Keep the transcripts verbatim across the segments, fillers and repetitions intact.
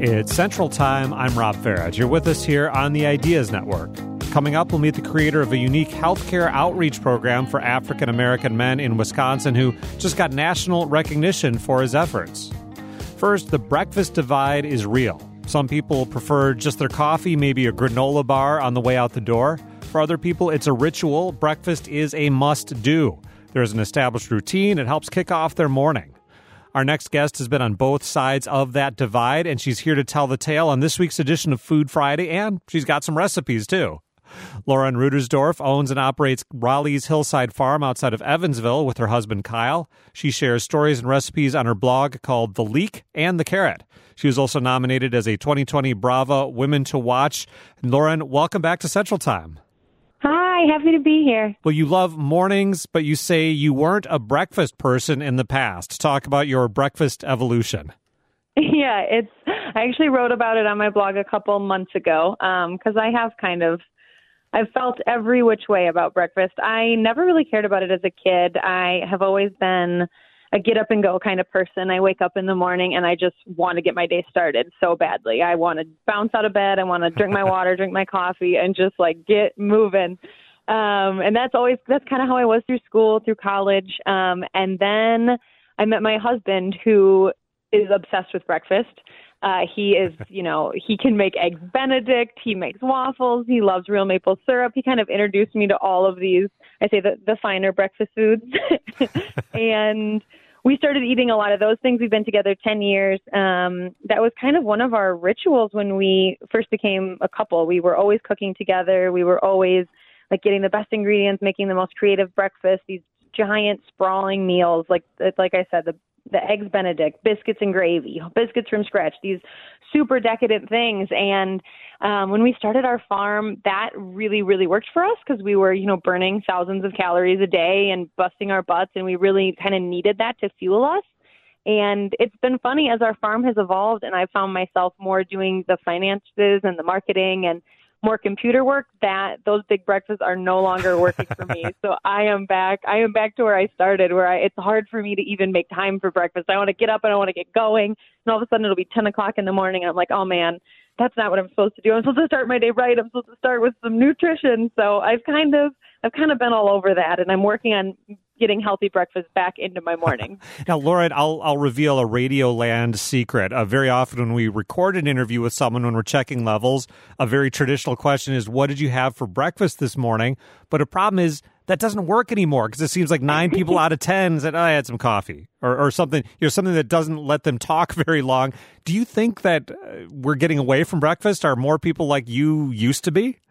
It's Central Time. I'm Rob Farage. You're with us here on the Ideas Network. Coming up, we'll meet the creator of a unique healthcare outreach program for African American men in Wisconsin who just got national recognition for his efforts. First, the breakfast divide is real. Some people prefer just their coffee, maybe a granola bar on the way out the door. For other people, it's a ritual. Breakfast is a must-do. There's an established routine. It helps kick off their morning. Our next guest has been on both sides of that divide, and she's here to tell the tale on this week's edition of Food Friday, and she's got some recipes, too. Lauren Rudersdorf owns and operates Raleigh's Hillside Farm outside of Evansville with her husband, Kyle. She shares stories and recipes on her blog called The Leek and the Carrot. She was also nominated as a twenty twenty Bravo Women to Watch. Lauren, welcome back to Central Time. Hi, happy to be here. Well, you love mornings, but you say you weren't a breakfast person in the past. Talk about your breakfast evolution. Yeah, it's. I actually wrote about it on my blog a couple months ago because um, I have kind of, I've felt every which way about breakfast. I never really cared about it as a kid. I have always been a get up and go kind of person. I wake up in the morning and I just want to get my day started so badly. I want to bounce out of bed. I want to drink my water, drink my coffee, and just like get moving. Um, and that's always, that's kind of how I was through school, through college. Um, and then I met my husband, who is obsessed with breakfast. Uh, he is, you know, he can make eggs Benedict. He makes waffles. He loves real maple syrup. He kind of introduced me to all of these, I say the, the finer breakfast foods. And we started eating a lot of those things. We've been together ten years. Um, that was kind of one of our rituals when we first became a couple. We were always cooking together. We were always like getting the best ingredients, making the most creative breakfast, these giant sprawling meals. Like, like I said, the the eggs Benedict, biscuits and gravy, biscuits from scratch, these super decadent things. And um, when we started our farm, that really, really worked for us because we were, you know, burning thousands of calories a day and busting our butts. And we really kind of needed that to fuel us. And it's been funny as our farm has evolved and I found myself more doing the finances and the marketing and more computer work, that those big breakfasts are no longer working for me. So I am back. I am back to where I started, where I, it's hard for me to even make time for breakfast. I want to get up and I want to get going. And all of a sudden it'll be ten o'clock in the morning. And I'm like, oh man, that's not what I'm supposed to do. I'm supposed to start my day right. I'm supposed to start with some nutrition. So I've kind of, I've kind of been all over that. And I'm working on getting healthy breakfast back into my morning. Now, Lauren, I'll I'll reveal a Radioland secret. Uh, very often when we record an interview with someone, when we're checking levels, a very traditional question is, what did you have for breakfast this morning? But a problem is that doesn't work anymore because it seems like nine people out of ten said, oh, I had some coffee or, or something, you know, something that doesn't let them talk very long. Do you think that uh, we're getting away from breakfast? Are more people like you used to be?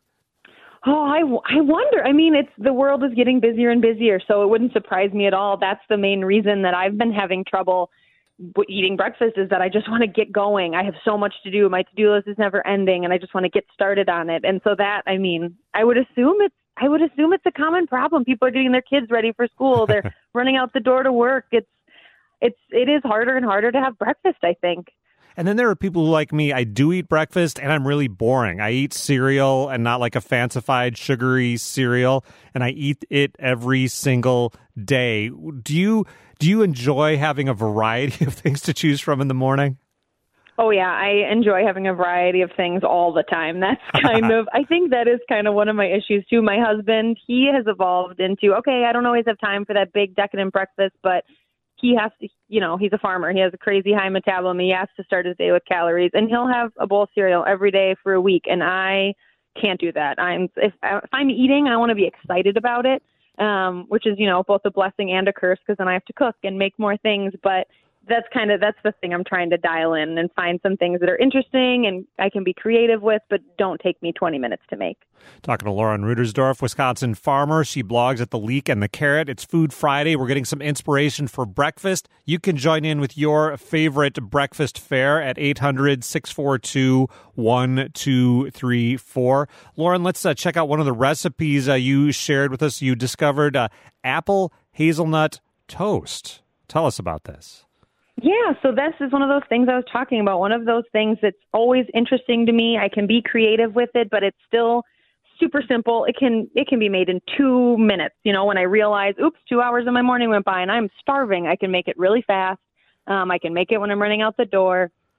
Oh, I, I wonder. I mean, it's the world is getting busier and busier, so it wouldn't surprise me at all. That's the main reason that I've been having trouble eating breakfast is that I just want to get going. I have so much to do. My to-do list is never ending, and I just want to get started on it. And so that, I mean, I would assume it's I would assume it's a common problem. People are getting their kids ready for school. They're running out the door to work. It's it's it is harder and harder to have breakfast, I think. And then there are people who, like me, I do eat breakfast and I'm really boring. I eat cereal and not like a fancified sugary cereal, and I eat it every single day. Do you do you enjoy having a variety of things to choose from in the morning? Oh, yeah. I enjoy having a variety of things all the time. That's kind of, I think that is kind of one of my issues, too. My husband, he has evolved into, okay, I don't always have time for that big decadent breakfast, but he has to, you know, he's a farmer. He has a crazy high metabolism. He has to start his day with calories, and he'll have a bowl of cereal every day for a week. And I can't do that. I'm if, if I'm eating, I want to be excited about it, um, which is, you know, both a blessing and a curse because then I have to cook and make more things. But that's kind of, that's the thing I'm trying to dial in and find some things that are interesting and I can be creative with, but don't take me twenty minutes to make. Talking to Lauren Rudersdorf, Wisconsin farmer. She blogs at The Leek and the Carrot. It's Food Friday. We're getting some inspiration for breakfast. You can join in with your favorite breakfast fare at eight hundred, six four two, one two three four. Lauren, let's uh, check out one of the recipes uh, you shared with us. You discovered uh, apple hazelnut toast. Tell us about this. Yeah, so this is one of those things I was talking about, one of those things that's always interesting to me. I can be creative with it, but it's still super simple. It can it can be made in two minutes. You know, when I realize, oops, two hours of my morning went by and I'm starving, I can make it really fast. Um, I can make it when I'm running out the door.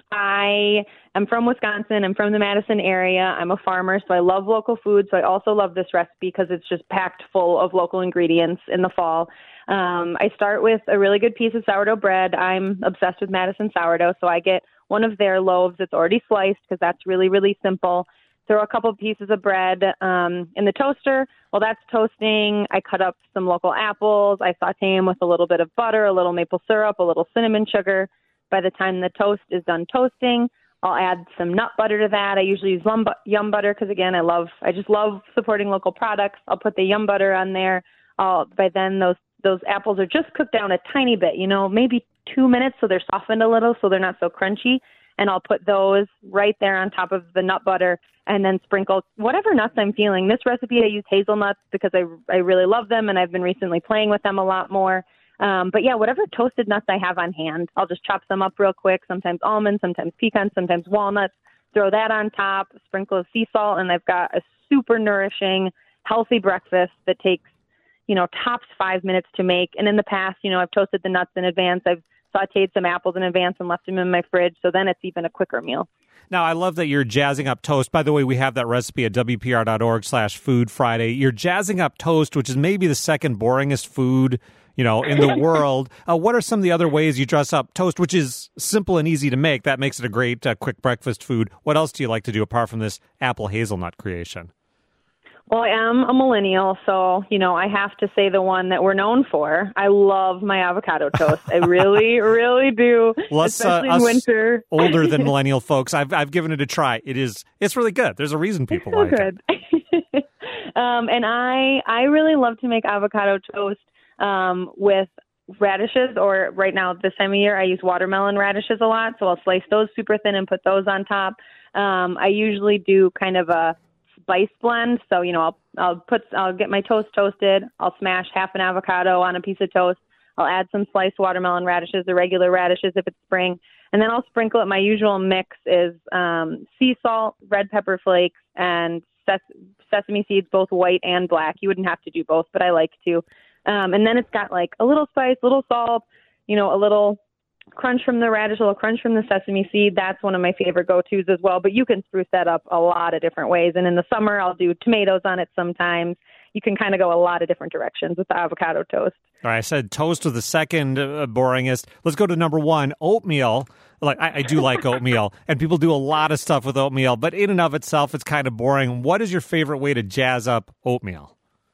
I am from Wisconsin. I'm from the Madison area. I'm a farmer, so I love local food. So I also love this recipe because it's just packed full of local ingredients in the fall. Um, I start with a really good piece of sourdough bread. I'm obsessed with Madison sourdough, so I get one of their loaves that's already sliced because that's really, really simple. Throw a couple pieces of bread um, in the toaster. While that's toasting, I cut up some local apples. I saute them with a little bit of butter, a little maple syrup, a little cinnamon sugar. By the time the toast is done toasting, I'll add some nut butter to that. I usually use yum, yum butter because, again, I love, I just love supporting local products. I'll put the yum butter on there. I'll, by then, those those apples are just cooked down a tiny bit, you know, maybe two minutes so they're softened a little so they're not so crunchy. And I'll put those right there on top of the nut butter and then sprinkle whatever nuts I'm feeling. This recipe, I use hazelnuts because I, I really love them, and I've been recently playing with them a lot more. Um, but, yeah, whatever toasted nuts I have on hand, I'll just chop them up real quick, sometimes almonds, sometimes pecans, sometimes walnuts, throw that on top, sprinkle of sea salt, and I've got a super nourishing, healthy breakfast that takes, you know, tops five minutes to make. And in the past, you know, I've toasted the nuts in advance. I've sauteed some apples in advance and left them in my fridge. So then it's even a quicker meal. Now, I love that you're jazzing up toast. By the way, we have that recipe at W P R dot org slash food Friday. You're jazzing up toast, which is maybe the second boringest food, you know, in the world. Uh, what are some of the other ways you dress up toast, which is simple and easy to make? That makes it a great uh, quick breakfast food. What else do you like to do apart from this apple hazelnut creation? Well, I am a millennial, so, you know, I have to say the one that we're known for. I love my avocado toast. I really, really do, Less, especially uh, in winter. Older than millennial folks, I've I've given it a try. It is it's really good. There's a reason people so like good. it. um, and I I really love to make avocado toast um, with radishes, or right now this time of year I use watermelon radishes a lot, so I'll slice those super thin and put those on top. Um, I usually do kind of a spice blend. So, you know, I'll, I'll put, I'll get my toast toasted. I'll smash half an avocado on a piece of toast. I'll add some sliced watermelon radishes, the regular radishes if it's spring. And then I'll sprinkle it. My usual mix is um, sea salt, red pepper flakes, and ses- sesame seeds, both white and black. You wouldn't have to do both, but I like to. Um, and then it's got like a little spice, a little salt, you know, a little crunch from the radish, a little crunch from the sesame seed. That's one of my favorite go-tos as well. But you can spruce that up a lot of different ways. And in the summer, I'll do tomatoes on it sometimes. You can kind of go a lot of different directions with the avocado toast. All right, I said toast was the second uh, boringest. Let's go to number one, oatmeal. Like I, I do like oatmeal, and people do a lot of stuff with oatmeal, but in and of itself, it's kind of boring. What is your favorite way to jazz up oatmeal?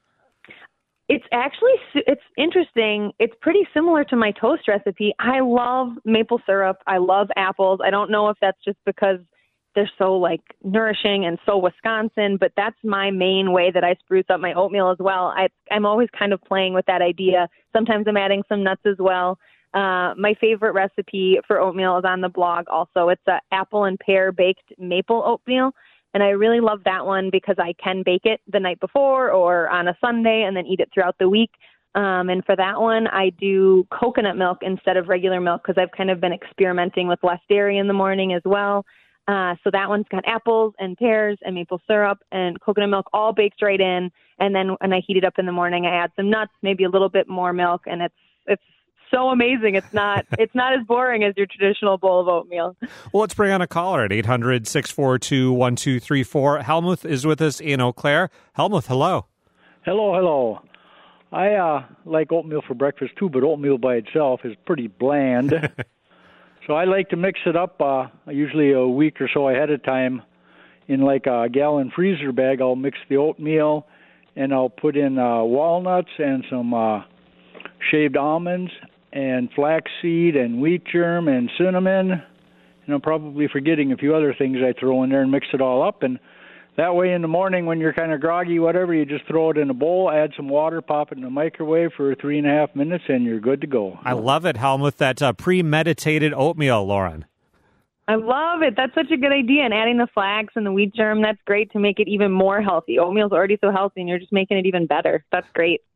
It's actually, it's interesting. It's pretty similar to my toast recipe. I love maple syrup. I love apples. I don't know if that's just because they're so like nourishing and so Wisconsin, but that's my main way that I spruce up my oatmeal as well. I, I'm always kind of playing with that idea. Sometimes I'm adding some nuts as well. Uh, my favorite recipe for oatmeal is on the blog also. It's a apple and pear baked maple oatmeal. And I really love that one because I can bake it the night before or on a Sunday and then eat it throughout the week. Um, and for that one, I do coconut milk instead of regular milk because I've kind of been experimenting with less dairy in the morning as well. Uh, so that one's got apples and pears and maple syrup and coconut milk all baked right in. And then when I heat it up in the morning, I add some nuts, maybe a little bit more milk, and it's it's so amazing. It's not it's not as boring as your traditional bowl of oatmeal. Well, let's bring on a caller at eight hundred, six four two, one two three four. Helmuth is with us in Eau Claire. Helmuth, hello. Hello, hello. I uh, like oatmeal for breakfast too, but oatmeal by itself is pretty bland. So I like to mix it up uh, usually a week or so ahead of time in like a gallon freezer bag. I'll mix the oatmeal and I'll put in uh, walnuts and some uh, shaved almonds and flaxseed and wheat germ and cinnamon. And I'm probably forgetting a few other things I throw in there and mix it all up. And that way in the morning when you're kind of groggy, whatever, you just throw it in a bowl, add some water, pop it in the microwave for three and a half minutes, and you're good to go. I love it, Helmuth, that uh, premeditated oatmeal, Lauren. I love it. That's such a good idea. And adding the flax and the wheat germ, that's great to make it even more healthy. Oatmeal's already so healthy, and you're just making it even better. That's great.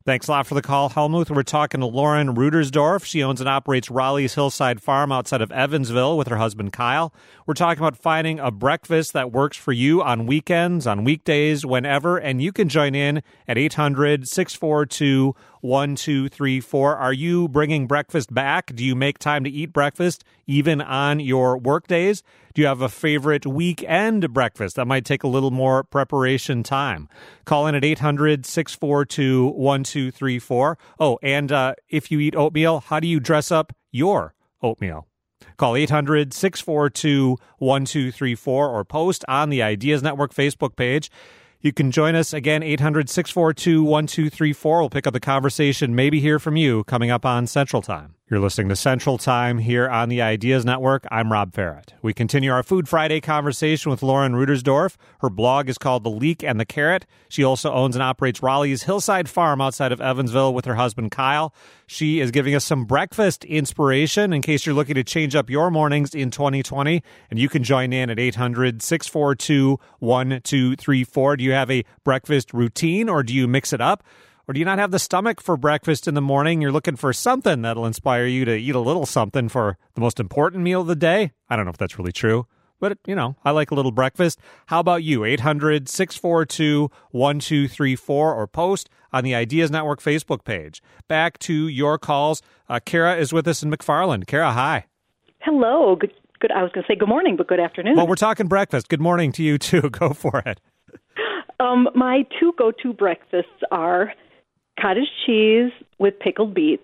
Thanks a lot for the call, Helmuth. We're talking to Lauren Rudersdorf. She owns and operates Raleigh's Hillside Farm outside of Evansville with her husband, Kyle. We're talking about finding a breakfast that works for you on weekends, on weekdays, whenever, and you can join in at eight hundred, six four two, one two three four. Are you bringing breakfast back? Do you make time to eat breakfast even on your work days? Do you have a favorite weekend breakfast that might take a little more preparation time? Call in at eight hundred, six four two, one two three four. Oh, and uh, if you eat oatmeal, how do you dress up your oatmeal? Call eight hundred, six four two, one two three four or post on the Ideas Network Facebook page. You can join us again, eight hundred, six four two, one two three four. We'll pick up the conversation, maybe hear from you, coming up on Central Time. You're listening to Central Time here on the Ideas Network. I'm Rob Farrett. We continue our Food Friday conversation with Lauren Rudersdorf. Her blog is called The Leek and the Carrot. She also owns and operates Raleigh's Hillside Farm outside of Evansville with her husband, Kyle. She is giving us some breakfast inspiration in case you're looking to change up your mornings in twenty twenty. And you can join in at eight hundred, six four two, one two three four. Do you have a breakfast routine or do you mix it up? Or do you not have the stomach for breakfast in the morning? You're looking for something that'll inspire you to eat a little something for the most important meal of the day? I don't know if that's really true, but, you know, I like a little breakfast. How about you? eight hundred, six four two, one two three four or post on the Ideas Network Facebook page. Back to your calls. Uh, Kara is with us in McFarland. Kara, hi. Hello. Good. Good. I was going to say good morning, but good afternoon. Well, we're talking breakfast. Good morning to you, too. Go for it. Um, my two go-to breakfasts are cottage cheese with pickled beets.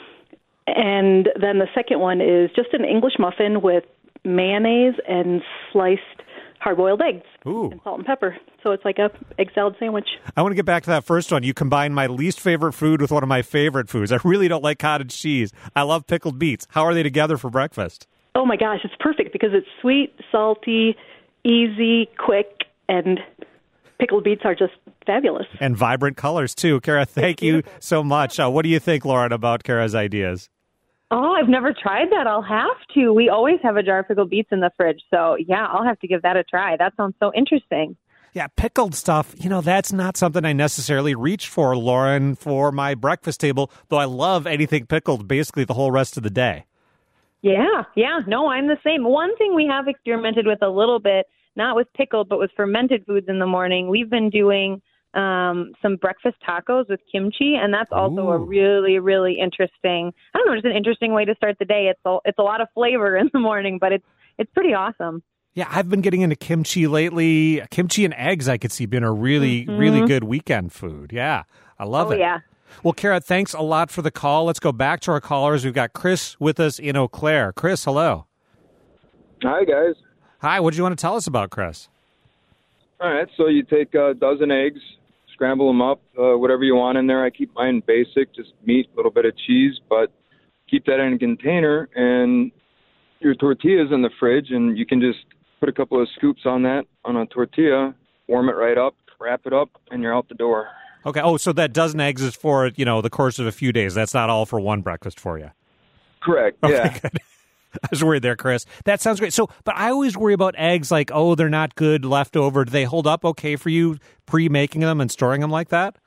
And then the second one is just an English muffin with mayonnaise and sliced hard-boiled eggs. Ooh. And salt and pepper. So it's like a egg salad sandwich. I want to get back to that first one. You combine my least favorite food with one of my favorite foods. I really don't like cottage cheese. I love pickled beets. How are they together for breakfast? Oh, my gosh. It's perfect because it's sweet, salty, easy, quick, and pickled beets are just fabulous. And vibrant colors, too. Kara, thank you so much. Uh, what do you think, Lauren, about Kara's ideas? Oh, I've never tried that. I'll have to. We always have a jar of pickled beets in the fridge. So, yeah, I'll have to give that a try. That sounds so interesting. Yeah, pickled stuff, you know, that's not something I necessarily reach for, Lauren, for my breakfast table, though I love anything pickled basically the whole rest of the day. Yeah, yeah. No, I'm the same. One thing we have experimented with a little bit, not with pickled, but with fermented foods in the morning. We've been doing um, some breakfast tacos with kimchi, and that's also Ooh. a really, really interesting, I don't know, just an interesting way to start the day. It's a, it's a lot of flavor in the morning, but it's it's pretty awesome. Yeah, I've been getting into kimchi lately. Kimchi and eggs I could see being a really, mm-hmm. really good weekend food. Yeah, I love oh, it. yeah. Well, Kara, thanks a lot for the call. Let's go back to our callers. We've got Chris with us in Eau Claire. Chris, hello. Hi, guys. Hi, what do you want to tell us about, Chris? All right, so you take a dozen eggs, scramble them up, uh, whatever you want in there. I keep mine basic, just meat, a little bit of cheese, but keep that in a container, and your tortillas in the fridge, and you can just put a couple of scoops on that, on a tortilla, warm it right up, wrap it up, and you're out the door. Okay, oh, so that dozen eggs is for, you know, the course of a few days. That's not all for one breakfast for you. Correct, okay, yeah. Good. I was worried there, Chris. That sounds great. So, but I always worry about eggs like, oh, they're not good left over. Do they hold up okay for you pre-making them and storing them like that?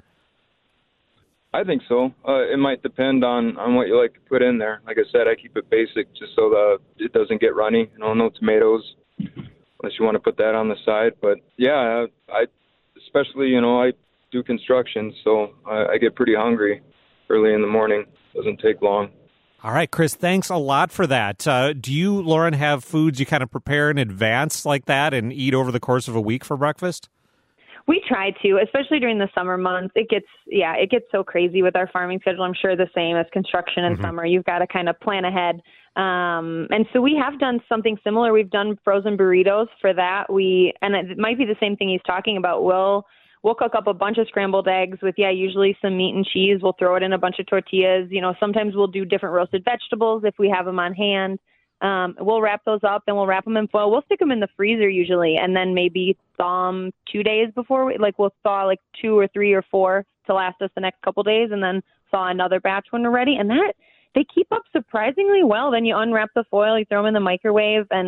I think so. Uh, it might depend on, on what you like to put in there. Like I said, I keep it basic just so that it doesn't get runny. You know, no tomatoes, unless you want to put that on the side. But, yeah, I especially, you know, I do construction, so I, I get pretty hungry early in the morning. Doesn't take long. All right, Chris, thanks a lot for that. Uh, do you, Lauren, have foods you kind of prepare in advance like that and eat over the course of a week for breakfast? We try to, especially during the summer months. It gets, yeah, it gets so crazy with our farming schedule. I'm sure the same as construction in mm-hmm. summer. You've got to kind of plan ahead. Um, and so we have done something similar. We've done frozen burritos for that. We, and it might be the same thing he's talking about. We'll, We'll cook up a bunch of scrambled eggs with, yeah, usually some meat and cheese. We'll throw it in a bunch of tortillas. You know, sometimes we'll do different roasted vegetables if we have them on hand. Um, we'll wrap those up and we'll wrap them in foil. We'll stick them in the freezer usually, and then maybe thaw them two days before. We, like we'll thaw like two or three or four to last us the next couple days, and then thaw another batch when we're ready. And that they keep up surprisingly well. Then you unwrap the foil, you throw them in the microwave, and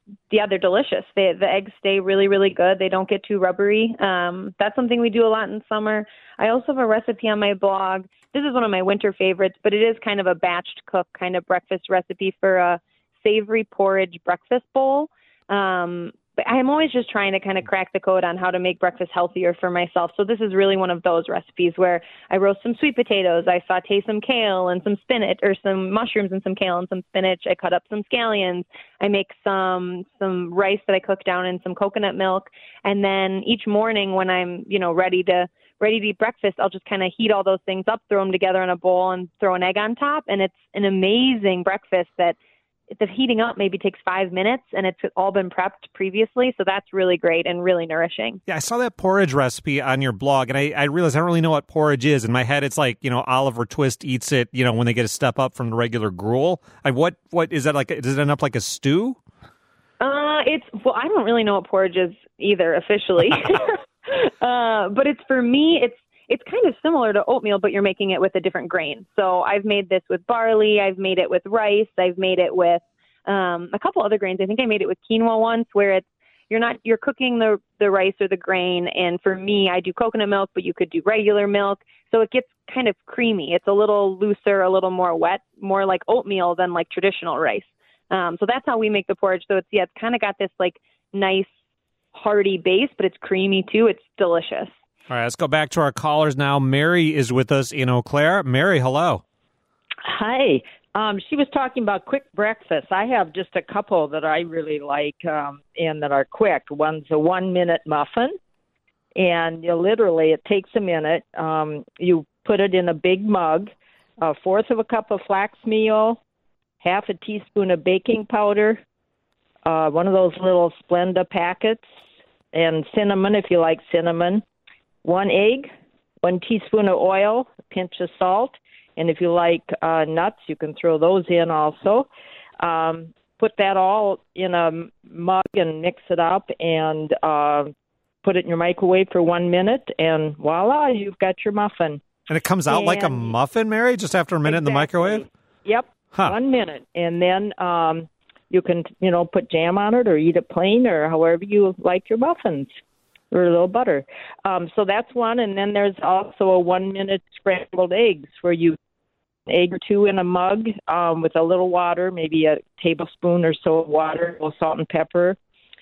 yeah, they're delicious. They, the eggs stay really, really good. They don't get too rubbery. Um, that's something we do a lot in summer. I also have a recipe on my blog. This is one of my winter favorites, but it is kind of a batched cook kind of breakfast recipe for a savory porridge breakfast bowl. Um, but I'm always just trying to kind of crack the code on how to make breakfast healthier for myself. So this is really one of those recipes where I roast some sweet potatoes, I saute some kale and some spinach, or some mushrooms and some kale and some spinach. I cut up some scallions. I make some some rice that I cook down in some coconut milk. And then each morning when I'm, you know, ready to ready to eat breakfast, I'll just kind of heat all those things up, throw them together in a bowl, and throw an egg on top. And it's an amazing breakfast that the heating up maybe takes five minutes, and it's all been prepped previously. So that's really great and really nourishing. Yeah, I saw that porridge recipe on your blog, and I, I realized I don't really know what porridge is. In my head, it's like, you know, Oliver Twist eats it, you know, when they get a step up from the regular gruel. Like, what, what is that like? Does it end up like a stew? Uh, it's, well, I don't really know what porridge is either officially. uh, but it's, for me, it's, It's kind of similar to oatmeal, but you're making it with a different grain. So I've made this with barley. I've made it with rice. I've made it with um, a couple other grains. I think I made it with quinoa once, where it's you're not you're cooking the the rice or the grain. And for me, I do coconut milk, but you could do regular milk. So it gets kind of creamy. It's a little looser, a little more wet, more like oatmeal than like traditional rice. Um, so that's how we make the porridge. So it's yeah, it's kind of got this like nice hearty base, but it's creamy too. It's delicious. All right, let's go back to our callers now. Mary is with us in Eau Claire. Mary, hello. Hi. Um, she was talking about quick breakfast. I have just a couple that I really like um, and that are quick. One's a one-minute muffin, and you literally it takes a minute. Um, you put it in a big mug, a fourth of a cup of flax meal, half a teaspoon of baking powder, uh, one of those little Splenda packets, and cinnamon if you like cinnamon. One egg, one teaspoon of oil, a pinch of salt, and if you like uh, nuts, you can throw those in also. Um, put that all in a mug and mix it up, and uh, put it in your microwave for one minute, and voila, you've got your muffin. And it comes out and, like a muffin, Mary, just after a minute exactly. in the microwave? Yep, huh. one minute. And then um, you can, you know, put jam on it or eat it plain or however you like your muffins. Or a little butter. Um, so that's one. And then there's also a one-minute scrambled eggs where you egg or two in a mug um, with a little water, maybe a tablespoon or so of water, a little salt and pepper.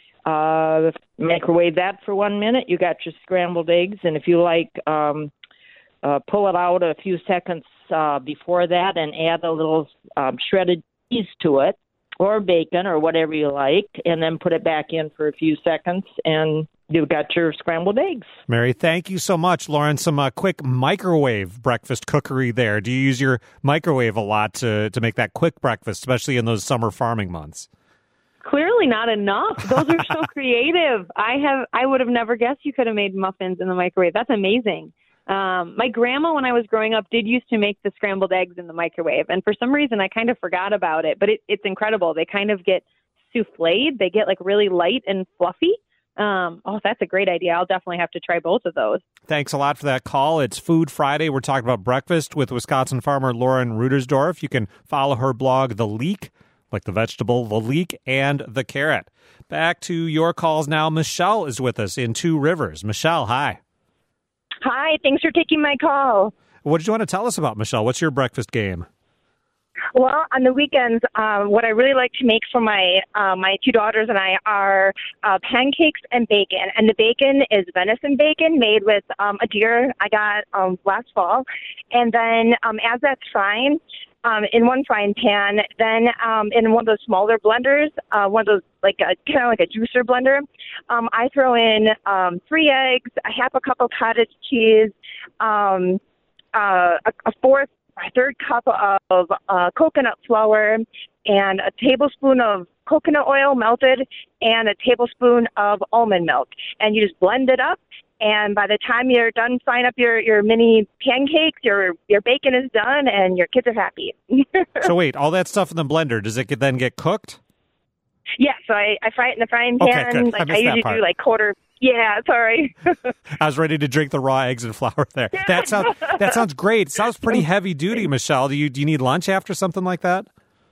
Uh, microwave that for one minute. You got your scrambled eggs. And if you like, um, uh, pull it out a few seconds uh, before that and add a little um, shredded cheese to it or bacon or whatever you like, and then put it back in for a few seconds, and you've got your scrambled eggs. Mary, thank you so much. Lauren, some uh, quick microwave breakfast cookery there. Do you use your microwave a lot to, to make that quick breakfast, especially in those summer farming months? Clearly not enough. Those are so creative. I have I would have never guessed you could have made muffins in the microwave. That's amazing. Um, my grandma, when I was growing up, did used to make the scrambled eggs in the microwave. And for some reason, I kind of forgot about it. But it, it's incredible. They kind of get souffled. They get like really light and fluffy. Um, oh, that's a great idea. I'll definitely have to try both of those. Thanks a lot for that call. It's Food Friday. We're talking about breakfast with Wisconsin farmer Lauren Rudersdorf. You can follow her blog, The Leek, like the vegetable, The Leek, and The Carrot. Back to your calls now. Michelle is with us in Two Rivers. Michelle, hi. Hi, thanks for taking my call. What did you want to tell us about, Michelle? What's your breakfast game? Well, on the weekends, um, what I really like to make for my uh, my two daughters and I are uh, pancakes and bacon. And the bacon is venison bacon made with um, a deer I got um, last fall. And then um, as that's frying, um, in one frying pan, then um, in one of those smaller blenders, uh, one of those like a kind of like a juicer blender, um, I throw in um, three eggs, a half a cup of cottage cheese, um, uh, a, a fourth. a third cup of uh, coconut flour, and a tablespoon of coconut oil melted, and a tablespoon of almond milk. And you just blend it up, and by the time you're done frying up your, your mini pancakes, your your bacon is done, and your kids are happy. So wait, all that stuff in the blender, does it get, then get cooked? Yeah, so I, I fry it in the frying pan. Okay, good. Like I, I usually do like quarter. Yeah, sorry. I was ready to drink the raw eggs and flour there. That sounds that sounds great. It sounds pretty heavy duty, Michelle. Do you do you need lunch after something like that?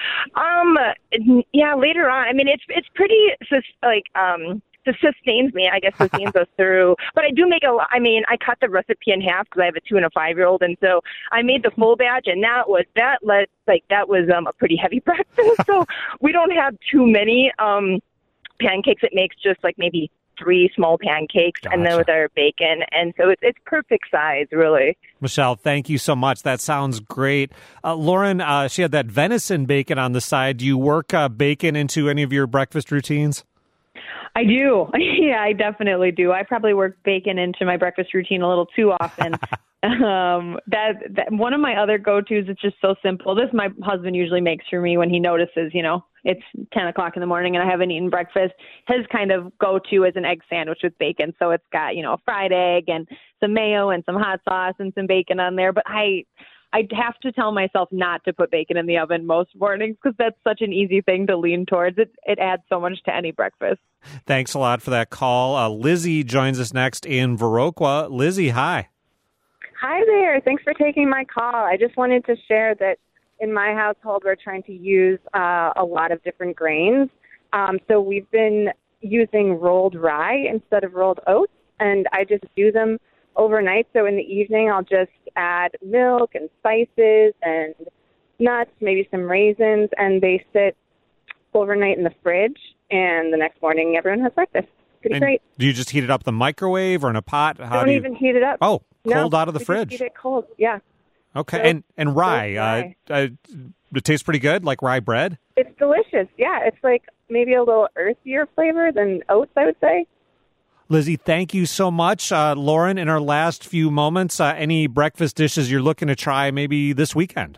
Um, yeah, later on. I mean, it's it's pretty like um. It sustains me, I guess, sustains us through. But I do make a lot. I mean, I cut the recipe in half because I have a two and a five year old, and so I made the full batch, and that was that let like that was um, a pretty heavy breakfast. So we don't have too many um, pancakes. It makes just like maybe three small pancakes, gotcha. And then with our bacon, and so it's it's perfect size, really. Michelle, thank you so much. That sounds great. Uh, Lauren, uh, she had that venison bacon on the side. Do you work uh, bacon into any of your breakfast routines? I do. Yeah, I definitely do. I probably work bacon into my breakfast routine a little too often. um, that, that one of my other go-tos, it's just so simple. This my husband usually makes for me when he notices, you know, it's ten o'clock in the morning and I haven't eaten breakfast. His kind of go-to is an egg sandwich with bacon. So it's got, you know, a fried egg and some mayo and some hot sauce and some bacon on there. But I... I have to tell myself not to put bacon in the oven most mornings because that's such an easy thing to lean towards. It it adds so much to any breakfast. Thanks a lot for that call. Uh, Lizzie joins us next in Viroqua. Lizzie, hi. Hi there. Thanks for taking my call. I just wanted to share that in my household, we're trying to use uh, a lot of different grains. Um, so we've been using rolled rye instead of rolled oats, and I just do them overnight. So in the evening, I'll just add milk and spices and nuts, maybe some raisins, and they sit overnight in the fridge. And the next morning, everyone has breakfast. Pretty and great. Do you just heat it up in the microwave or in a pot? How Don't do you... even heat it up. Oh, cold no, out of the we fridge. Just eat it cold. Yeah. Okay, So, and and rye, rye. Uh, uh, it tastes pretty good, like rye bread. It's delicious. Yeah, it's like maybe a little earthier flavor than oats, I would say. Lizzie, thank you so much. Uh, Lauren, in our last few moments, uh, any breakfast dishes you're looking to try maybe this weekend?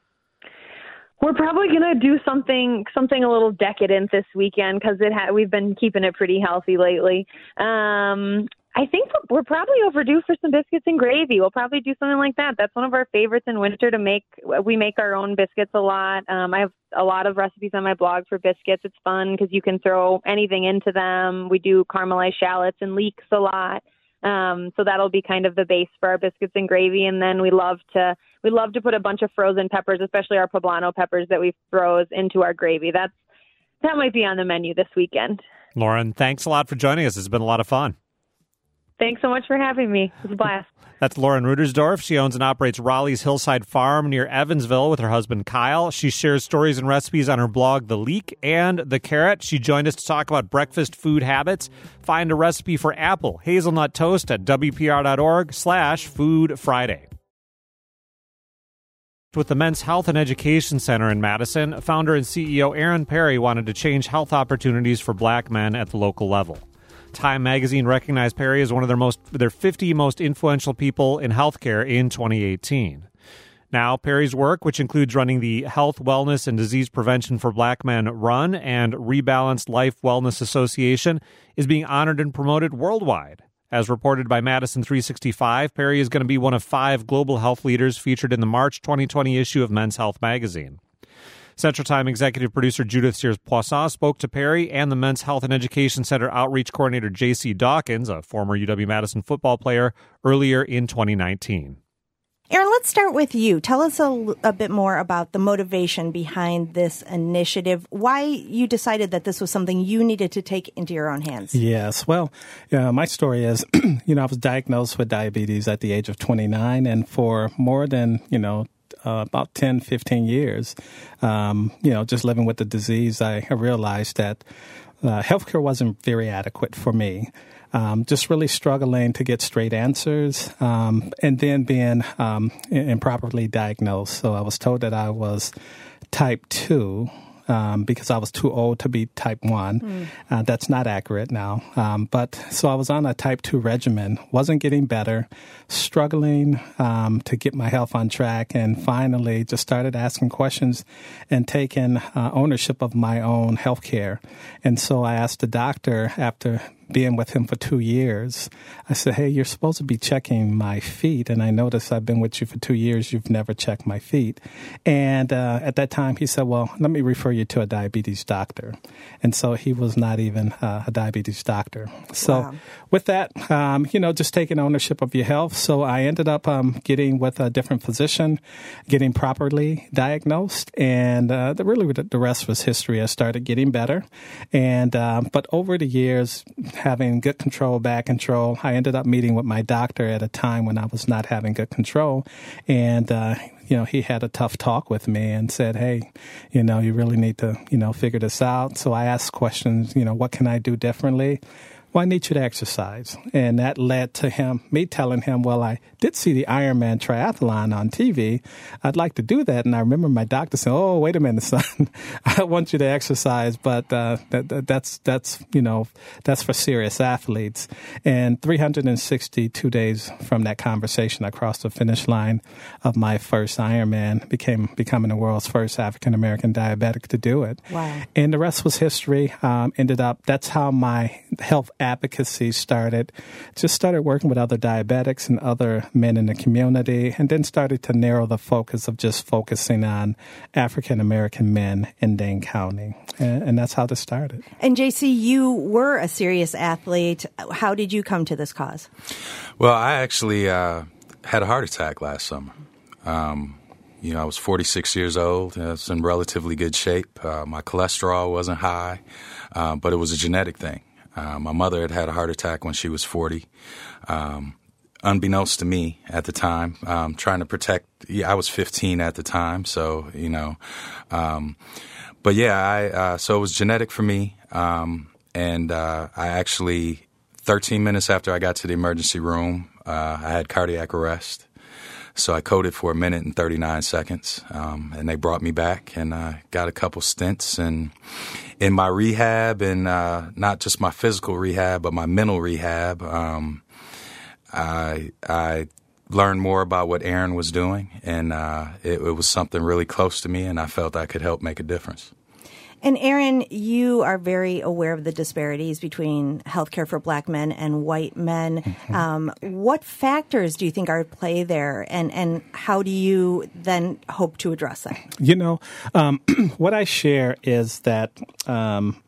We're probably going to do something something a little decadent this weekend because it ha- we've been keeping it pretty healthy lately. Um, I think we're probably overdue for some biscuits and gravy. We'll probably do something like that. That's one of our favorites in winter to make. We make our own biscuits a lot. Um, I have a lot of recipes on my blog for biscuits. It's fun because you can throw anything into them. We do caramelized shallots and leeks a lot. Um, so that'll be kind of the base for our biscuits and gravy. And then we love to we love to put a bunch of frozen peppers, especially our poblano peppers that we froze, into our gravy. That's that might be on the menu this weekend. Lauren, thanks a lot for joining us. It's been a lot of fun. Thanks so much for having me. It was a blast. That's Lauren Rudersdorf. She owns and operates Raleigh's Hillside Farm near Evansville with her husband, Kyle. She shares stories and recipes on her blog, The Leek and The Carrot. She joined us to talk about breakfast food habits. Find a recipe for apple hazelnut toast at W P R dot org slash Food Friday. With the Men's Health and Education Center in Madison, founder and C E O Aaron Perry wanted to change health opportunities for black men at the local level. Time magazine recognized Perry as one of their most their fifty most influential people in healthcare in twenty eighteen. Now, Perry's work, which includes running the Health, Wellness, and Disease Prevention for Black Men Run and Rebalanced Life Wellness Association, is being honored and promoted worldwide. As reported by Madison three sixty-five, Perry is going to be one of five global health leaders featured in the March twenty twenty issue of Men's Health magazine. Central Time executive producer Judith Sears-Poisson spoke to Perry and the Men's Health and Education Center outreach coordinator J C Dawkins, a former U W-Madison football player, earlier in twenty nineteen. Aaron, let's start with you. Tell us a, a bit more about the motivation behind this initiative, why you decided that this was something you needed to take into your own hands. Yes. Well, uh, my story is, you know, I was diagnosed with diabetes at the age of twenty-nine, and for more than, you know, Uh, about ten, fifteen years, um, you know, just living with the disease, I, I realized that uh, healthcare wasn't very adequate for me. Um, just really struggling to get straight answers, um, and then being um, improperly diagnosed. So I was told that I was type two. Um, because I was too old to be type one. Mm. Uh, that's not accurate now. Um, but so I was on a type two regimen, wasn't getting better, struggling um, to get my health on track, and finally just started asking questions and taking uh, ownership of my own health care. And so I asked the doctor after being with him for two years, I said, hey, you're supposed to be checking my feet. And I noticed I've been with you for two years. You've never checked my feet. And uh, at that time, he said, well, let me refer you to a diabetes doctor. And so he was not even uh, a diabetes doctor. So wow. with that, um, you know, just taking ownership of your health. So I ended up um, getting with a different physician, getting properly diagnosed. And uh, the, really the rest was history. I started getting better. And um, but over the years, having good control, bad control, I ended up meeting with my doctor at a time when I was not having good control. And, uh, you know, he had a tough talk with me and said, hey, you know, you really need to, you know, figure this out. So I asked questions, you know, what can I do differently? Well, I need you to exercise. And that led to him, me telling him, well, I did see the Ironman triathlon on T V. I'd like to do that. And I remember my doctor saying, oh, wait a minute, son, I want you to exercise, but uh, that, that, that's, that's, you know, that's for serious athletes. And three hundred sixty-two days from that conversation, I crossed the finish line of my first Ironman, became becoming the world's first African-American diabetic to do it. Wow. And the rest was history. Um, ended up, that's how my health advocacy started. Just started working with other diabetics and other men in the community, and then started to narrow the focus of just focusing on African American men in Dane County. And, and that's how this started. And J C, you were a serious athlete. How did you come to this cause? Well, I actually uh, had a heart attack last summer. Um, you know, I was forty-six years old. I was in relatively good shape. Uh, my cholesterol wasn't high, uh, but it was a genetic thing. Uh, my mother had had a heart attack when she was forty. Um, unbeknownst to me at the time, um, trying to protect, yeah, I was fifteen at the time. So, you know, um, but yeah, I, uh, so it was genetic for me. Um, and, uh, I actually, thirteen minutes after I got to the emergency room, uh, I had cardiac arrest. So I coded for a minute and thirty-nine seconds, um, and they brought me back, and I got a couple stints. And in my rehab, and uh, not just my physical rehab, but my mental rehab, um, I, I learned more about what Aaron was doing, and uh, it, it was something really close to me, and I felt I could help make a difference. And Aaron, you are very aware of the disparities between healthcare for black men and white men. Mm-hmm. Um, what factors do you think are at play there, and, and how do you then hope to address that? You know, um, what I share is that um,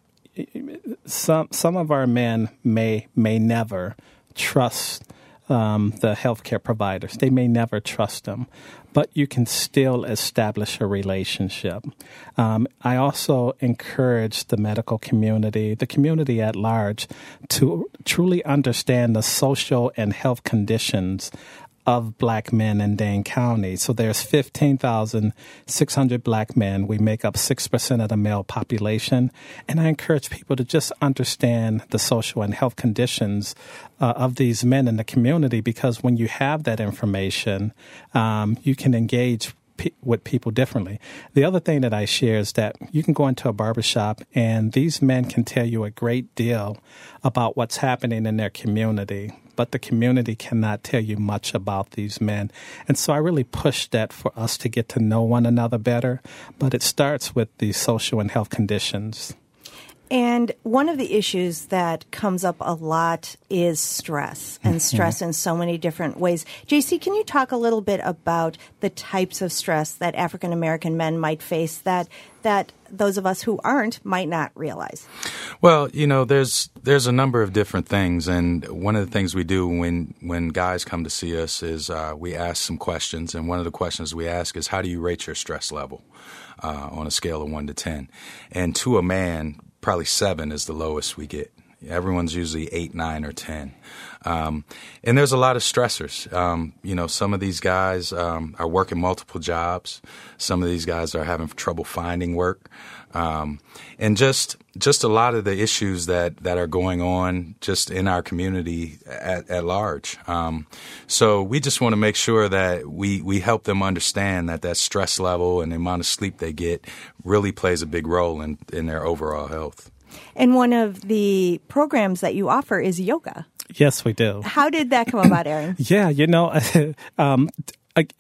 some some of our men may may never trust um, the healthcare providers. They may never trust them, but you can still establish a relationship. Um, I also encourage the medical community, the community at large, to truly understand the social and health conditions of black men in Dane County. So there's fifteen thousand six hundred black men. We make up six percent of the male population. And I encourage people to just understand the social and health conditions uh, of these men in the community, because when you have that information, um, you can engage P- with people differently. The other thing that I share is that you can go into a barbershop and these men can tell you a great deal about what's happening in their community, but the community cannot tell you much about these men. And so I really push that for us to get to know one another better, but it starts with the social and health conditions. And one of the issues that comes up a lot is stress, and stress mm-hmm. in so many different ways. J C, can you talk a little bit about the types of stress that African American men might face that that those of us who aren't might not realize? Well, you know, there's there's a number of different things, and one of the things we do when when guys come to see us is uh, we ask some questions, and one of the questions we ask is, how do you rate your stress level uh, on a scale of one to ten? And to a man, probably seven is the lowest we get. Everyone's usually eight, nine, or ten. Um, and there's a lot of stressors. Um, you know, some of these guys um, are working multiple jobs. Some of these guys are having trouble finding work. Um, and just just a lot of the issues that, that are going on just in our community at, at large. Um, so we just want to make sure that we, we help them understand that that stress level and the amount of sleep they get really plays a big role in, in their overall health. And one of the programs that you offer is yoga. Yes, we do. How did that come about, Aaron? Yeah, you know, um, it's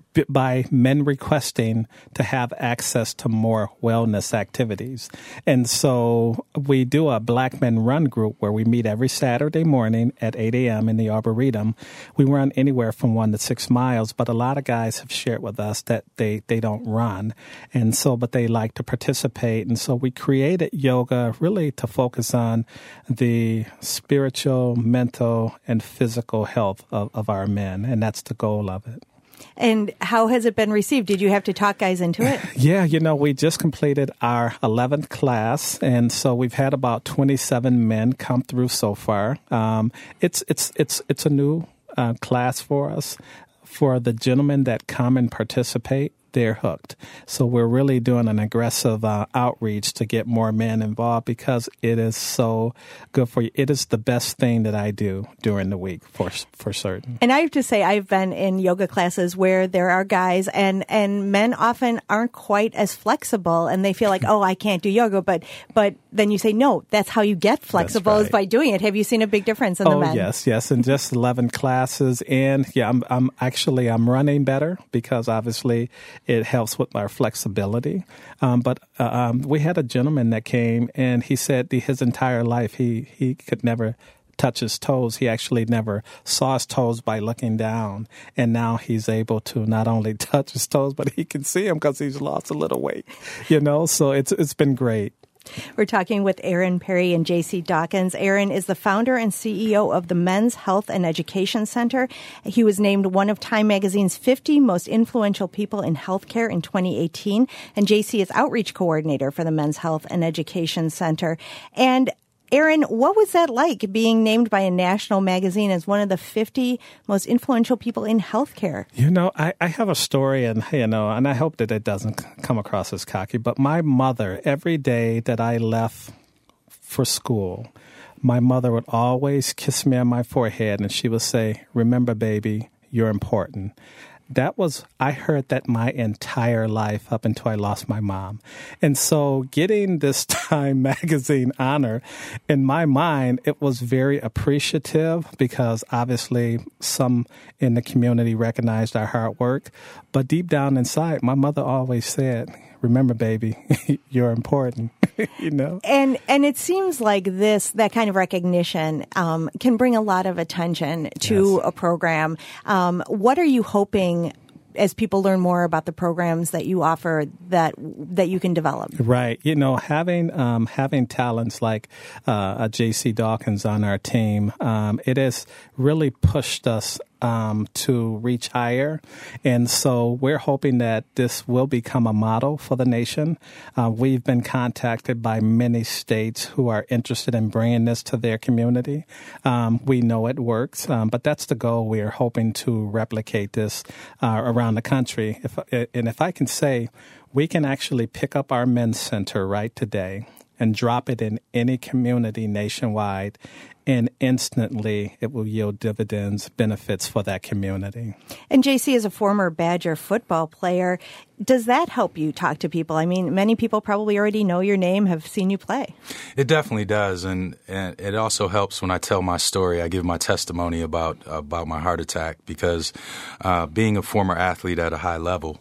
by men requesting to have access to more wellness activities. And so we do a Black Men Run group where we meet every Saturday morning at eight a.m. in the Arboretum. We run anywhere from one to six miles, but a lot of guys have shared with us that they, they don't run. And so, but they like to participate. And so we created yoga really to focus on the spiritual, mental, and physical health of, of our men. And that's the goal of it. And how has it been received? Did you have to talk guys into it? Yeah, you know, we just completed our eleventh class, and so we've had about twenty-seven men come through so far. Um, it's it's it's it's a new uh, class for us. For the gentlemen that come and participate, they're hooked. So we're really doing an aggressive uh, outreach to get more men involved because it is so good for you. It is the best thing that I do during the week for for certain. And I have to say, I've been in yoga classes where there are guys and, and men often aren't quite as flexible and they feel like, oh, I can't do yoga. But but then you say, no, that's how you get flexible right. is by doing it. Have you seen a big difference in oh, the men? yes, yes. And just eleven classes. And yeah, I'm, I'm actually, I'm running better because obviously it helps with our flexibility. Um, but uh, um, we had a gentleman that came and he said the, his entire life he, he could never touch his toes. He actually never saw his toes by looking down. And now he's able to not only touch his toes, but he can see them because he's lost a little weight, you know, so it's it's been great. We're talking with Aaron Perry and J C Dawkins. Aaron is the founder and C E O of the Men's Health and Education Center. He was named one of Time Magazine's fifty most influential people in healthcare in twenty eighteen. And J C is outreach coordinator for the Men's Health and Education Center. And Aaron, what was that like being named by a national magazine as one of the fifty most influential people in healthcare? You know, I, I have a story, and you know, and I hope that it doesn't come across as cocky, but my mother, every day that I left for school, my mother would always kiss me on my forehead, and she would say, "Remember, baby, you're important." That was, I heard that my entire life up until I lost my mom. And so getting this Time Magazine honor, in my mind, it was very appreciative because obviously some in the community recognized our hard work. But deep down inside, my mother always said, "Remember, baby, you're important." You know, and and it seems like this that kind of recognition um, can bring a lot of attention to yes. a program. Um, what are you hoping, as people learn more about the programs that you offer, that that you can develop? Right. You know, having um, having talents like uh, a J C Dawkins on our team, um, it has really pushed us Um, to reach higher. And so we're hoping that this will become a model for the nation. Uh, we've been contacted by many states who are interested in bringing this to their community. Um, we know it works, um, but that's the goal. We are hoping to replicate this uh, around the country. If, and if I can say, we can actually pick up our men's center right today and drop it in any community nationwide, and instantly it will yield dividends, benefits for that community. And J C is a former Badger football player. Does that help you talk to people? I mean, many people probably already know your name, have seen you play. It definitely does, and, and it also helps when I tell my story. I give my testimony about about my heart attack because uh, being a former athlete at a high level,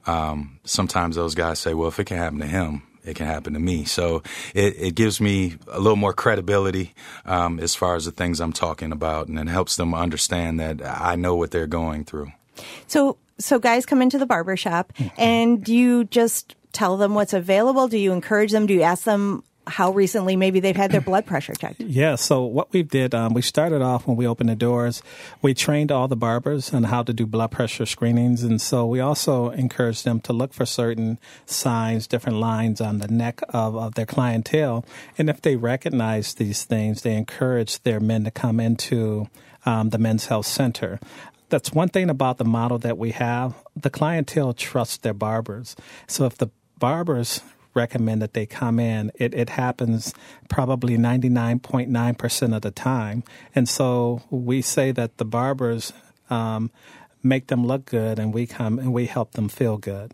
um, sometimes those guys say, well, if it can happen to him, it can happen to me. So it, it gives me a little more credibility um, as far as the things I'm talking about, and it helps them understand that I know what they're going through. So so guys come into the barbershop, mm-hmm. and do you just tell them what's available? Do you encourage them? Do you ask them how recently maybe they've had their blood pressure checked? Yeah, so what we did, um, we started off when we opened the doors, we trained all the barbers on how to do blood pressure screenings. And so we also encouraged them to look for certain signs, different lines on the neck of, of their clientele. And if they recognize these things, they encourage their men to come into um, the Men's Health Center. That's one thing about the model that we have. The clientele trusts their barbers. So if the barbers recommend that they come in, it, it happens probably ninety-nine point nine percent of the time. And so we say that the barbers um, make them look good, and we come and we help them feel good.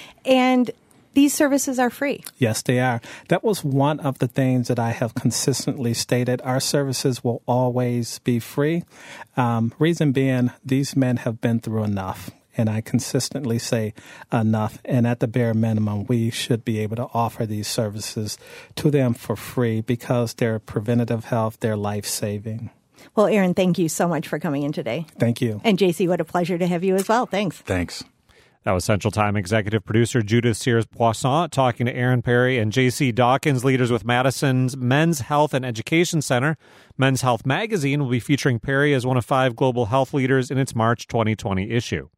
And these services are free. Yes, they are. That was one of the things that I have consistently stated. Our services will always be free. Um, reason being, these men have been through enough. and I consistently say enough. And at the bare minimum, we should be able to offer these services to them for free because they're preventative health, they're life-saving. Well, Aaron, thank you so much for coming in today. Thank you. And J C, what a pleasure to have you as well. Thanks. Thanks. That was Central Time executive producer Judith Sears-Poisson talking to Aaron Perry and J C Dawkins, leaders with Madison's Men's Health and Education Center. Men's Health magazine will be featuring Perry as one of five global health leaders in its March twenty twenty issue.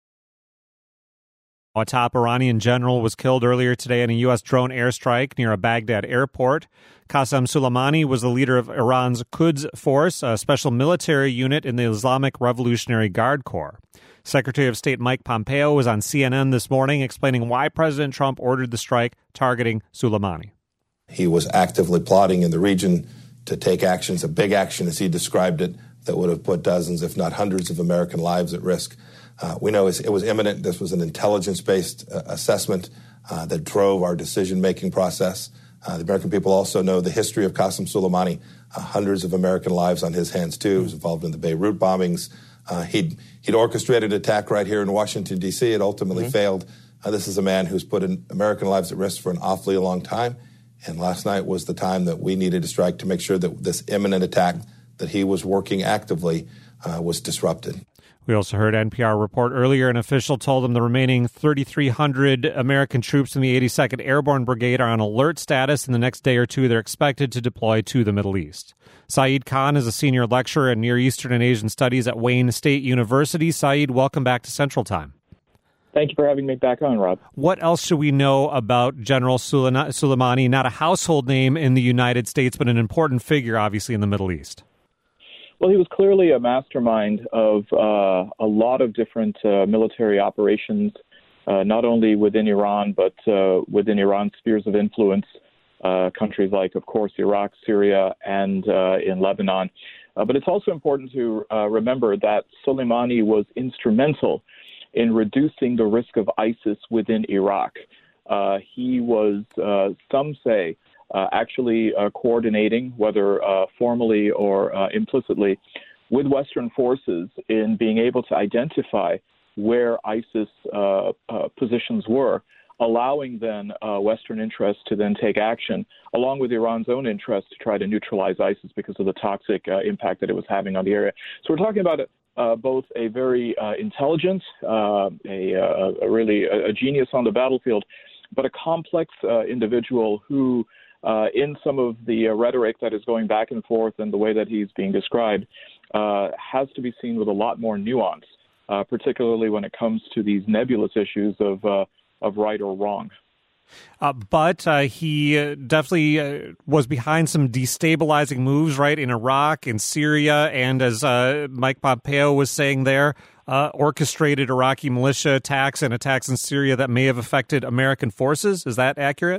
A top Iranian general was killed earlier today in a U S drone airstrike near a Baghdad airport. Qasem Soleimani was the leader of Iran's Quds Force, a special military unit in the Islamic Revolutionary Guard Corps. Secretary of State Mike Pompeo was on C N N this morning explaining why President Trump ordered the strike targeting Soleimani. He was actively plotting in the region to take actions, a big action as he described it, that would have put dozens, if not hundreds, of American lives at risk. Uh, we know it was imminent. This was an intelligence-based uh, assessment uh, that drove our decision-making process. Uh, the American people also know the history of Qasem Soleimani, uh, hundreds of American lives on his hands, too. He was involved in the Beirut bombings. Uh, he'd, he'd orchestrated an attack right here in Washington, D C It ultimately mm-hmm. failed. Uh, this is a man who's put in American lives at risk for an awfully long time. And last night was the time that we needed to strike to make sure that this imminent attack that he was working actively uh, was disrupted. We also heard N P R report earlier an official told him the remaining thirty-three hundred American troops in the eighty-second Airborne Brigade are on alert status. In the next day or two, they're expected to deploy to the Middle East. Saeed Khan is a senior lecturer in Near Eastern and Asian Studies at Wayne State University. Saeed, welcome back to Central Time. Thank you for having me back on, Rob. What else should we know about General Soleimani? Not a household name in the United States, but an important figure, obviously, in the Middle East. Well, he was clearly a mastermind of uh, a lot of different uh, military operations, uh, not only within Iran, but uh, within Iran's spheres of influence, uh, countries like, of course, Iraq, Syria, and uh, in Lebanon. Uh, but it's also important to uh, remember that Soleimani was instrumental in reducing the risk of ISIS within Iraq. Uh, he was, uh, some say, Uh, actually uh, coordinating, whether uh, formally or uh, implicitly, with Western forces in being able to identify where ISIS uh, uh, positions were, allowing then uh, Western interests to then take action, along with Iran's own interests to try to neutralize ISIS because of the toxic uh, impact that it was having on the area. So we're talking about uh, both a very uh, intelligent, uh, a, a really a, a genius on the battlefield, but a complex uh, individual who Uh, in some of the uh, rhetoric that is going back and forth and the way that he's being described, uh, has to be seen with a lot more nuance, uh, particularly when it comes to these nebulous issues of uh, of right or wrong. Uh, but uh, he uh, definitely uh, was behind some destabilizing moves, right, in Iraq and Syria, and as uh, Mike Pompeo was saying there, uh, orchestrated Iraqi militia attacks and attacks in Syria that may have affected American forces. Is that accurate?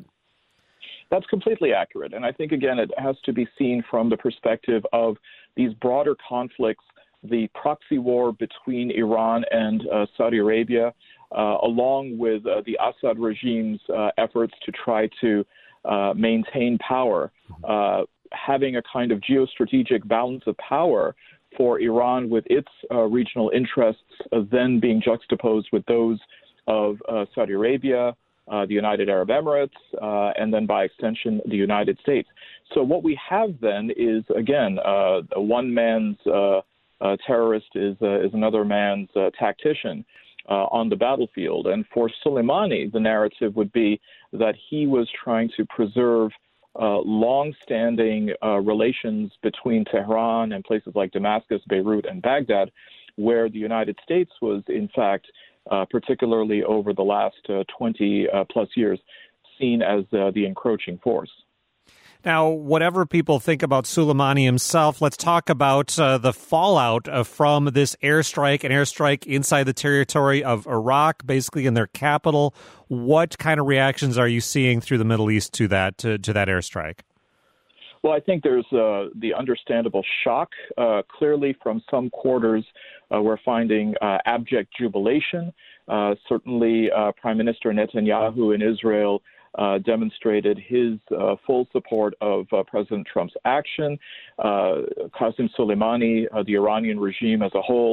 That's completely accurate. And I think, again, it has to be seen from the perspective of these broader conflicts, the proxy war between Iran and uh, Saudi Arabia, uh, along with uh, the Assad regime's uh, efforts to try to uh, maintain power, uh, having a kind of geostrategic balance of power for Iran with its uh, regional interests uh, then being juxtaposed with those of uh, Saudi Arabia, Uh, the United Arab Emirates, uh, and then by extension, the United States. So what we have then is, again, uh, one man's uh, uh, terrorist is, uh, is another man's uh, tactician uh, on the battlefield. And for Soleimani, the narrative would be that he was trying to preserve uh, long-standing uh, relations between Tehran and places like Damascus, Beirut, and Baghdad, where the United States was, in fact, Uh, particularly over the last uh, twenty uh, plus years, seen as uh, the encroaching force. Now, whatever people think about Soleimani himself, let's talk about uh, the fallout uh, from this airstrike, an airstrike inside the territory of Iraq, basically in their capital. What kind of reactions are you seeing through the Middle East to that to, to that airstrike? Well, I think there's uh, the understandable shock. Uh, clearly, from some quarters, uh, we're finding uh, abject jubilation. Uh, certainly, uh, Prime Minister Netanyahu in Israel uh, demonstrated his uh, full support of uh, President Trump's action. Uh, Qasem Soleimani, uh, the Iranian regime as a whole,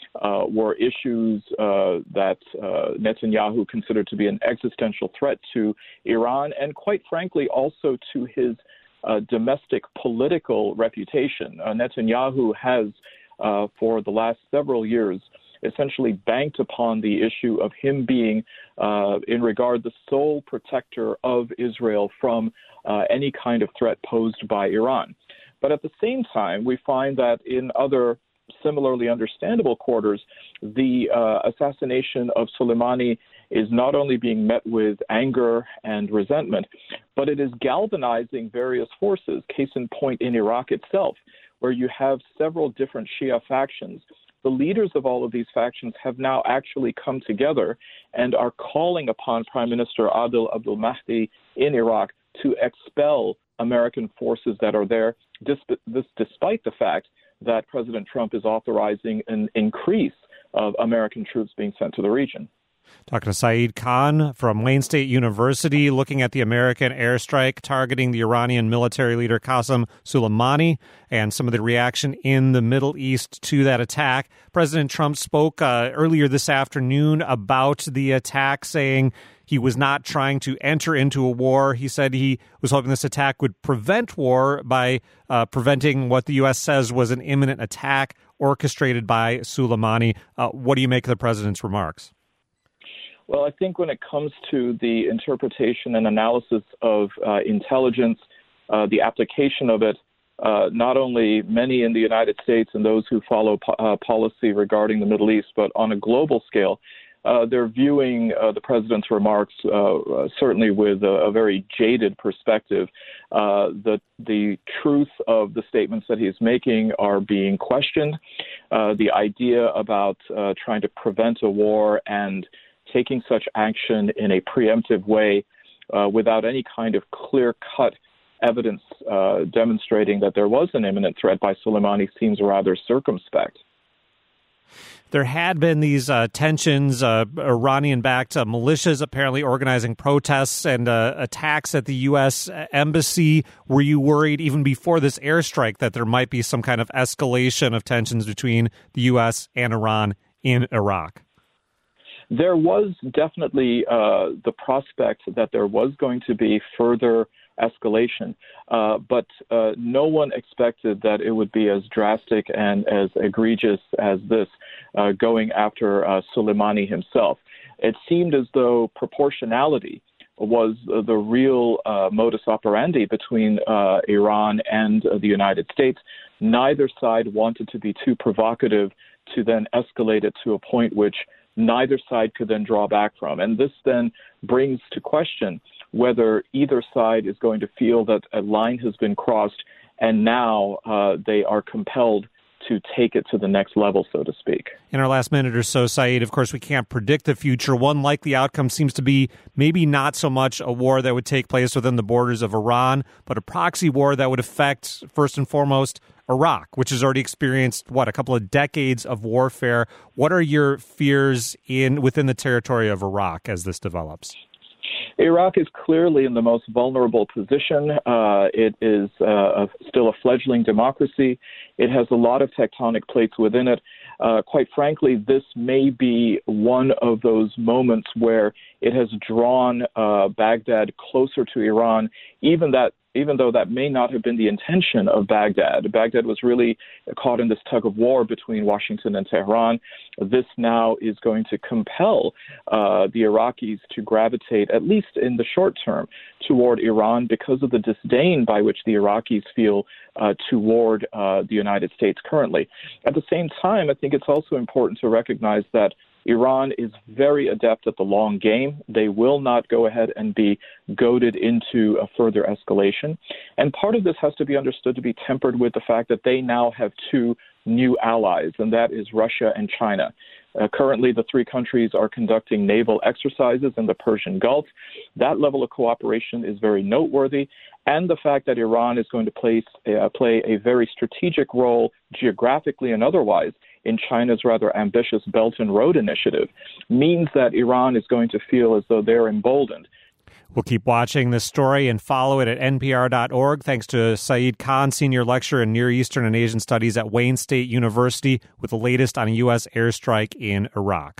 uh, were issues uh, that uh, Netanyahu considered to be an existential threat to Iran and, quite frankly, also to his uh, domestic political reputation. Uh, Netanyahu has, uh, for the last several years, essentially banked upon the issue of him being, uh, in regard, the sole protector of Israel from uh, any kind of threat posed by Iran. But at the same time, we find that in other similarly understandable quarters, the uh, assassination of Soleimani is not only being met with anger and resentment, but it is galvanizing various forces. Case in point in Iraq itself, where you have several different Shia factions. The leaders of all of these factions have now actually come together and are calling upon Prime Minister Adil Abdul Mahdi in Iraq to expel American forces that are there, this, this despite the fact that President Trump is authorizing an increase of American troops being sent to the region. Talking to Saeed Khan from Wayne State University, looking at the American airstrike targeting the Iranian military leader Qasem Soleimani and some of the reaction in the Middle East to that attack. President Trump spoke uh, earlier this afternoon about the attack, saying he was not trying to enter into a war. He said he was hoping this attack would prevent war by uh, preventing what the U S says was an imminent attack orchestrated by Soleimani. Uh, what do you make of the president's remarks? Well, I think when it comes to the interpretation and analysis of uh, intelligence, uh, the application of it, uh, not only many in the United States and those who follow po- uh, policy regarding the Middle East, but on a global scale, uh, they're viewing uh, the president's remarks uh, uh, certainly with a, a very jaded perspective. Uh, the the truth of the statements that he's making are being questioned. Uh, the idea about uh, trying to prevent a war and taking such action in a preemptive way uh, without any kind of clear-cut evidence uh, demonstrating that there was an imminent threat by Soleimani seems rather circumspect. There had been these uh, tensions, uh, Iranian-backed uh, militias apparently organizing protests and uh, attacks at the U S embassy. Were you worried even before this airstrike that there might be some kind of escalation of tensions between the U S and Iran in Iraq? There was definitely uh, the prospect that there was going to be further escalation, uh, but uh, no one expected that it would be as drastic and as egregious as this, uh, going after uh, Soleimani himself. It seemed as though proportionality was uh, the real uh, modus operandi between uh, Iran and uh, the United States. Neither side wanted to be too provocative to then escalate it to a point which neither side could then draw back from. And this then brings to question whether either side is going to feel that a line has been crossed and now uh, they are compelled to take it to the next level, so to speak. In our last minute or so, Saeed, of course, we can't predict the future. One likely outcome seems to be maybe not so much a war that would take place within the borders of Iran, but a proxy war that would affect, first and foremost, Iraq, which has already experienced, what, a couple of decades of warfare. What are your fears in within the territory of Iraq as this develops? Iraq is clearly in the most vulnerable position. Uh, it is uh, a, still a fledgling democracy. It has a lot of tectonic plates within it. Uh, quite frankly, this may be one of those moments where it has drawn uh, Baghdad closer to Iran, even that even though that may not have been the intention of Baghdad. Baghdad was really caught in this tug of war between Washington and Tehran. This now is going to compel uh, the Iraqis to gravitate, at least in the short term, toward Iran because of the disdain by which the Iraqis feel uh, toward uh, the United States currently. At the same time, I think it's also important to recognize that Iran is very adept at the long game. They will not go ahead and be goaded into a further escalation. And part of this has to be understood to be tempered with the fact that they now have two new allies, and that is Russia and China. Uh, currently, the three countries are conducting naval exercises in the Persian Gulf. That level of cooperation is very noteworthy. And the fact that Iran is going to place, uh, play a very strategic role geographically and otherwise in China's rather ambitious Belt and Road Initiative means that Iran is going to feel as though they're emboldened. We'll keep watching this story and follow it at N P R dot org. Thanks to Saeed Khan, Senior Lecturer in Near Eastern and Asian Studies at Wayne State University, with the latest on a U S airstrike in Iraq.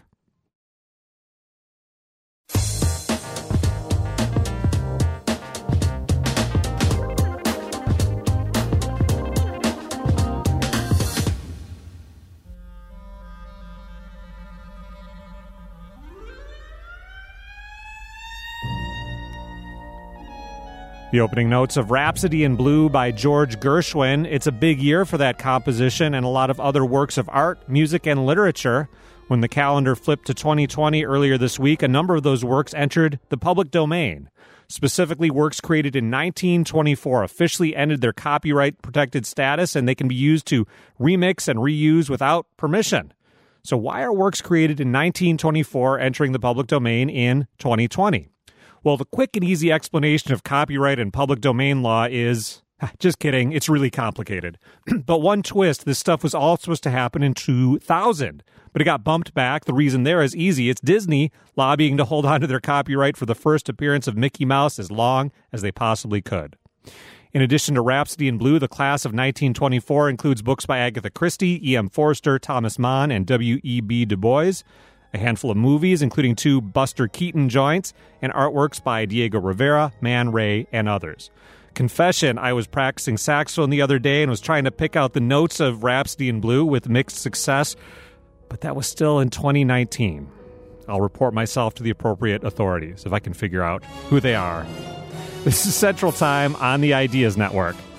The opening notes of Rhapsody in Blue by George Gershwin. It's a big year for that composition and a lot of other works of art, music, and literature. When the calendar flipped to twenty twenty earlier this week, a number of those works entered the public domain. Specifically, works created in nineteen twenty-four officially ended their copyright-protected status, and they can be used to remix and reuse without permission. So why are works created in nineteen twenty-four entering the public domain in twenty twenty? Well, the quick and easy explanation of copyright and public domain law is, just kidding, it's really complicated. But one twist, this stuff was all supposed to happen in two thousand, but it got bumped back. The reason there is easy. It's Disney lobbying to hold on to their copyright for the first appearance of Mickey Mouse as long as they possibly could. In addition to Rhapsody in Blue, the class of nineteen twenty-four includes books by Agatha Christie, E M Forster, Thomas Mann, and W E B Du Bois, a handful of movies, including two Buster Keaton joints, and artworks by Diego Rivera, Man Ray, and others. Confession, I was practicing saxophone the other day and was trying to pick out the notes of Rhapsody in Blue with mixed success, but that was still in twenty nineteen. I'll report myself to the appropriate authorities if I can figure out who they are. This is Central Time on the Ideas Network.